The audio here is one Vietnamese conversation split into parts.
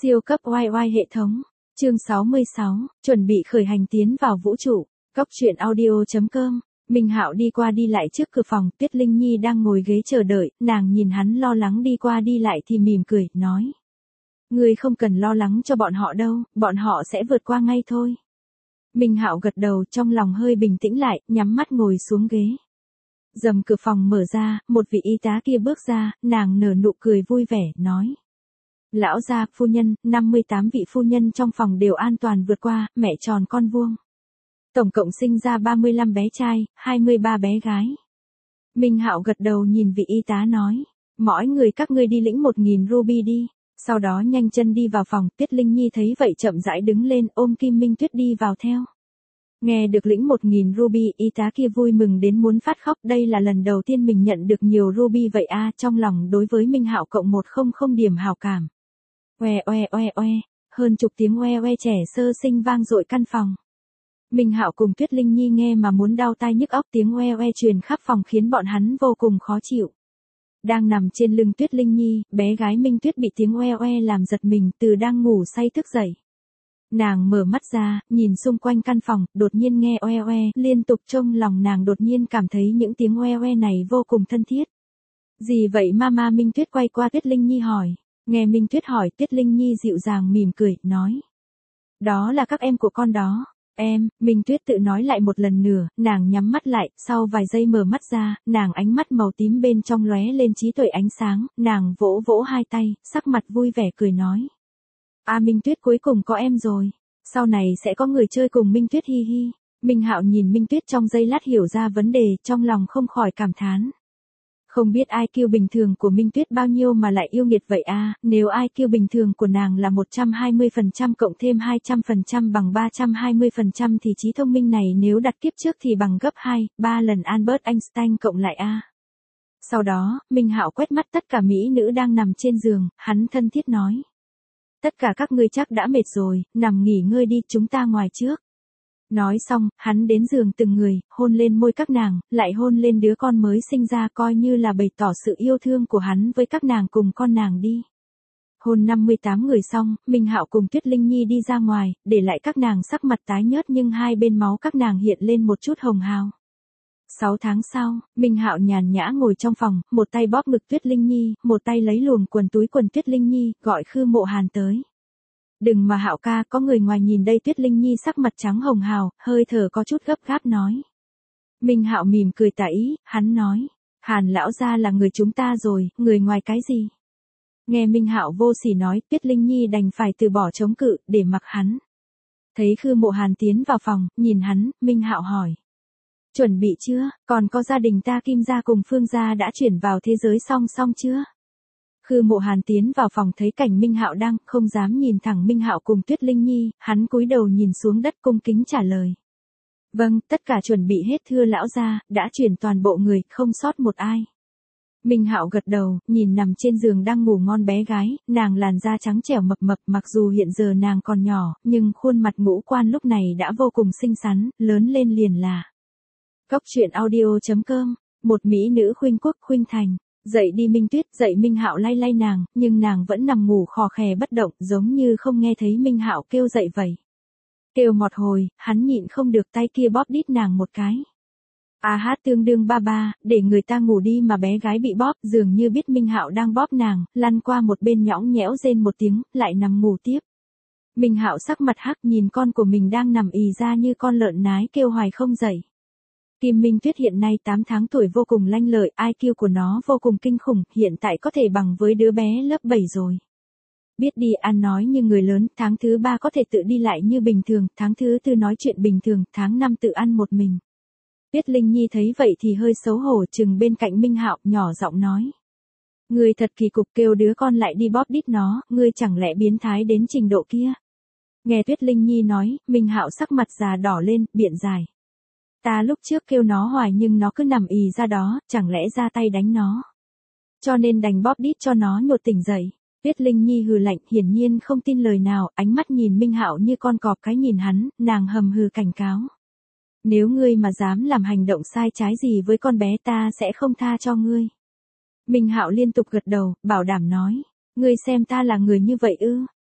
Siêu cấp oai oai hệ thống. Chương 66, chuẩn bị khởi hành tiến vào vũ trụ. Cóc truyện audio.com. Minh Hạo đi qua đi lại trước cửa phòng, Tuyết Linh Nhi đang ngồi ghế chờ đợi, nàng nhìn hắn lo lắng đi qua đi lại thì mỉm cười, nói. Ngươi không cần lo lắng cho bọn họ đâu, bọn họ sẽ vượt qua ngay thôi. Minh Hạo gật đầu, trong lòng hơi bình tĩnh lại, nhắm mắt ngồi xuống ghế. Rầm cửa phòng mở ra, một vị y tá kia bước ra, nàng nở nụ cười vui vẻ, nói. Lão gia, phu nhân, 58 vị phu nhân trong phòng đều an toàn vượt qua, mẹ tròn con vuông. Tổng cộng sinh ra 35 bé trai, 23 bé gái. Minh Hạo gật đầu nhìn vị y tá nói. Mỗi người các ngươi đi lĩnh 1.000 ruby đi. Sau đó nhanh chân đi vào phòng, Tuyết Linh Nhi thấy vậy chậm rãi đứng lên ôm Kim Minh Tuyết đi vào theo. Nghe được lĩnh 1.000 ruby, y tá kia vui mừng đến muốn phát khóc, đây là lần đầu tiên mình nhận được nhiều ruby vậy a, trong lòng đối với Minh Hạo cộng 100 điểm hào cảm. Oe oe oe oe, hơn chục tiếng oe oe trẻ sơ sinh vang dội căn phòng. Minh Hạo cùng Tuyết Linh Nhi nghe mà muốn đau tai nhức óc, tiếng oe oe truyền khắp phòng khiến bọn hắn vô cùng khó chịu. Đang nằm trên lưng Tuyết Linh Nhi, bé gái Minh Tuyết bị tiếng oe oe làm giật mình, từ đang ngủ say thức dậy. Nàng mở mắt ra, nhìn xung quanh căn phòng, đột nhiên nghe oe oe liên tục, trong lòng nàng đột nhiên cảm thấy những tiếng oe oe này vô cùng thân thiết. Gì vậy mama? Minh Tuyết quay qua Tuyết Linh Nhi hỏi. Nghe Minh Tuyết hỏi, Tuyết Linh Nhi dịu dàng mỉm cười, nói. Đó là các em của con đó. Em, Minh Tuyết tự nói lại một lần nữa, nàng nhắm mắt lại, sau vài giây mở mắt ra, nàng ánh mắt màu tím bên trong lóe lên trí tuệ ánh sáng, nàng vỗ vỗ hai tay, sắc mặt vui vẻ cười nói. Minh Tuyết cuối cùng có em rồi, sau này sẽ có người chơi cùng Minh Tuyết, hi hi. Minh Hạo nhìn Minh Tuyết trong giây lát hiểu ra vấn đề, trong lòng không khỏi cảm thán. Không biết IQ bình thường của Minh Tuyết bao nhiêu mà lại yêu nghiệt vậy a, nếu IQ bình thường của nàng là 120% cộng thêm 200% bằng 320% thì trí thông minh này nếu đặt kiếp trước thì bằng gấp 2, 3 lần Albert Einstein cộng lại a. Sau đó, Minh Hạo quét mắt tất cả mỹ nữ đang nằm trên giường, hắn thân thiết nói. Tất cả các ngươi chắc đã mệt rồi, nằm nghỉ ngơi đi, chúng ta ngoài trước. Nói xong, hắn đến giường từng người, hôn lên môi các nàng, lại hôn lên đứa con mới sinh ra, coi như là bày tỏ sự yêu thương của hắn với các nàng cùng con nàng đi. Hôn 58 người xong, Minh Hạo cùng Tuyết Linh Nhi đi ra ngoài, để lại các nàng sắc mặt tái nhợt nhưng hai bên máu các nàng hiện lên một chút hồng hào. 6 tháng sau, Minh Hạo nhàn nhã ngồi trong phòng, một tay bóp ngực Tuyết Linh Nhi, một tay lấy luồng quần túi quần Tuyết Linh Nhi, gọi Khư Mộ Hàn tới. Đừng mà Hạo ca, có người ngoài nhìn đây. Tuyết Linh Nhi sắc mặt trắng hồng hào, hơi thở có chút gấp gáp nói. Minh Hạo mỉm cười tà ý, hắn nói. Hàn lão gia là người chúng ta rồi, người ngoài cái gì? Nghe Minh Hạo vô sỉ nói, Tuyết Linh Nhi đành phải từ bỏ chống cự, để mặc hắn. Thấy Khư Mộ Hàn tiến vào phòng, nhìn hắn, Minh Hạo hỏi. Chuẩn bị chưa, còn có gia đình ta Kim gia cùng Phương gia đã chuyển vào thế giới song song chưa? Khư Mộ Hàn tiến vào phòng thấy cảnh Minh Hạo đang, không dám nhìn thẳng Minh Hạo cùng Tuyết Linh Nhi, hắn cúi đầu nhìn xuống đất cung kính trả lời. Vâng, tất cả chuẩn bị hết thưa lão gia, đã chuyển toàn bộ người, không sót một ai. Minh Hạo gật đầu, nhìn nằm trên giường đang ngủ ngon bé gái, nàng làn da trắng trẻo mập mập, mặc dù hiện giờ nàng còn nhỏ, nhưng khuôn mặt ngũ quan lúc này đã vô cùng xinh xắn, lớn lên liền là. Cóc truyện audio.com, một mỹ nữ khuynh quốc khuynh thành. Dậy đi Minh Tuyết, dậy. Minh Hạo lay lay nàng, nhưng nàng vẫn nằm ngủ khò khè bất động, giống như không nghe thấy Minh Hạo kêu dậy vậy. Kêu một hồi, hắn nhịn không được tay kia bóp đít nàng một cái. Tương đương ba ba, để người ta ngủ đi mà bé gái bị bóp, dường như biết Minh Hạo đang bóp nàng, lăn qua một bên nhõng nhẽo rên một tiếng, lại nằm ngủ tiếp. Minh Hạo sắc mặt hắc nhìn con của mình đang nằm ì ra như con lợn nái kêu hoài không dậy. Kim Minh Tuyết hiện nay 8 tháng tuổi vô cùng lanh lợi, IQ của nó vô cùng kinh khủng, hiện tại có thể bằng với đứa bé lớp 7 rồi. Biết đi ăn nói như người lớn, tháng thứ 3 có thể tự đi lại như bình thường, tháng thứ 4 nói chuyện bình thường, tháng 5 tự ăn một mình. Tuyết Linh Nhi thấy vậy thì hơi xấu hổ chừng bên cạnh Minh Hạo, nhỏ giọng nói. Ngươi thật kỳ cục, kêu đứa con lại đi bóp đít nó, ngươi chẳng lẽ biến thái đến trình độ kia. Nghe Tuyết Linh Nhi nói, Minh Hạo sắc mặt già đỏ lên, biện giải. Ta lúc trước kêu nó hoài nhưng nó cứ nằm ì ra đó, chẳng lẽ ra tay đánh nó. Cho nên đành bóp đít cho nó nhột tỉnh dậy. Tuyết Linh Nhi hừ lạnh, hiển nhiên không tin lời nào, ánh mắt nhìn Minh Hạo như con cọp cái nhìn hắn, nàng hầm hừ cảnh cáo. Nếu ngươi mà dám làm hành động sai trái gì với con bé ta sẽ không tha cho ngươi. Minh Hạo liên tục gật đầu, bảo đảm nói. Ngươi xem ta là người như vậy ư?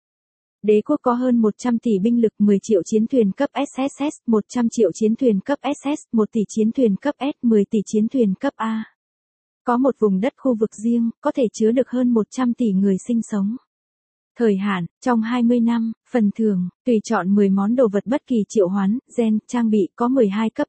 Đế quốc có hơn 100 tỷ binh lực, 10 triệu chiến thuyền cấp SSS, 100 triệu chiến thuyền cấp SS, 1 tỷ chiến thuyền cấp S, 10 tỷ chiến thuyền cấp A. Có một vùng đất khu vực riêng, có thể chứa được hơn 100 tỷ người sinh sống. Thời hạn, trong 20 năm, phần thưởng, tùy chọn 10 món đồ vật bất kỳ triệu hoán, gen, trang bị có 12 cấp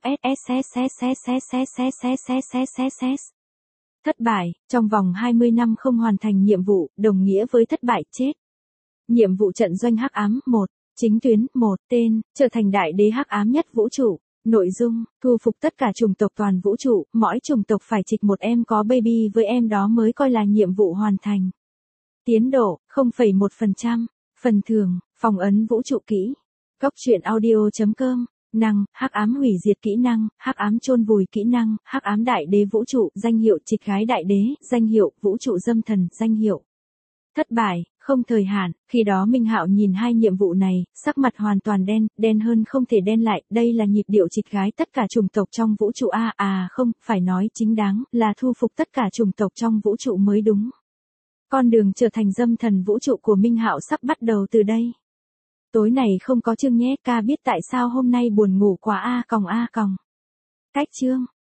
SSSSSSSSSSSSSS. Thất bại, trong vòng 20 năm không hoàn thành nhiệm vụ, đồng nghĩa với thất bại chết. Nhiệm vụ trận doanh hắc ám 1, chính tuyến 1, tên, trở thành đại đế hắc ám nhất vũ trụ. Nội dung, thu phục tất cả chủng tộc toàn vũ trụ, mỗi chủng tộc phải trịch một em có baby với em đó mới coi là nhiệm vụ hoàn thành. Tiến độ, 0,1%. Phần thưởng, phong ấn vũ trụ kỹ. Góc truyện audio.com. Năng, hắc ám hủy diệt kỹ năng, hắc ám chôn vùi kỹ năng, hắc ám đại đế vũ trụ, danh hiệu trịch gái đại đế, danh hiệu vũ trụ dâm thần, danh hiệu. Thất bại, không thời hạn, khi đó Minh Hạo nhìn hai nhiệm vụ này, sắc mặt hoàn toàn đen, đen hơn không thể đen lại, đây là nhịp điệu trịch gái tất cả chủng tộc trong vũ trụ không, phải nói chính đáng, là thu phục tất cả chủng tộc trong vũ trụ mới đúng. Con đường trở thành dâm thần vũ trụ của Minh Hạo sắp bắt đầu từ đây. Tối này không có chương nhé, ca biết tại sao hôm nay buồn ngủ quá Cách chương.